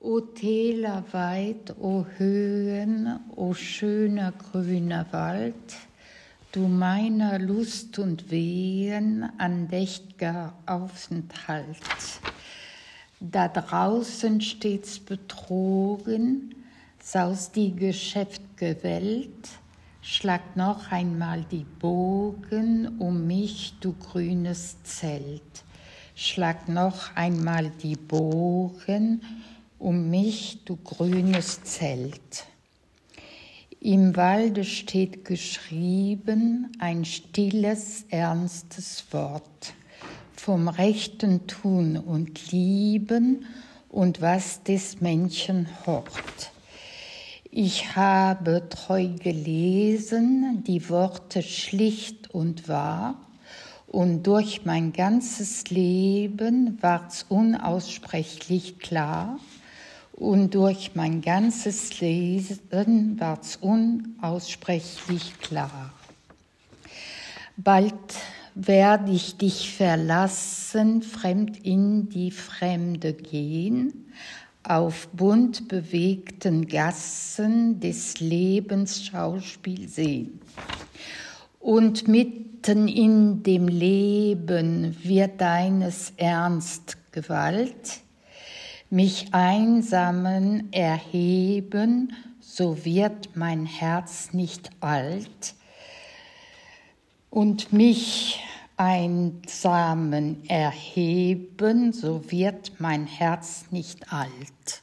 O Täler weit, o Höhen, o schöner grüner Wald, du meiner Lust und Wehen andächt'ger Aufenthalt. Da draußen stets betrogen, saust die geschäft'ge Welt, schlag noch einmal die Bogen um mich, du grünes Zelt. Schlag noch einmal die Bogen um mich, du grünes Zelt. Im Walde steht geschrieben ein stilles, ernstes Wort vom rechten Tun und Lieben und was des Menschen hort. Ich habe treu gelesen, die Worte schlicht und wahr, und durch mein ganzes Leben ward's unaussprechlich klar, und durch mein ganzes Lesen ward's unaussprechlich klar. Bald werd ich dich verlassen, fremd in die Fremde gehen, auf bunt bewegten Gassen des Lebens Schauspiel sehen. Und mitten in dem Leben wird deines Ernst Gewalt mich einsamen erheben, so wird mein Herz nicht alt. Und mich einsamen erheben, so wird mein Herz nicht alt.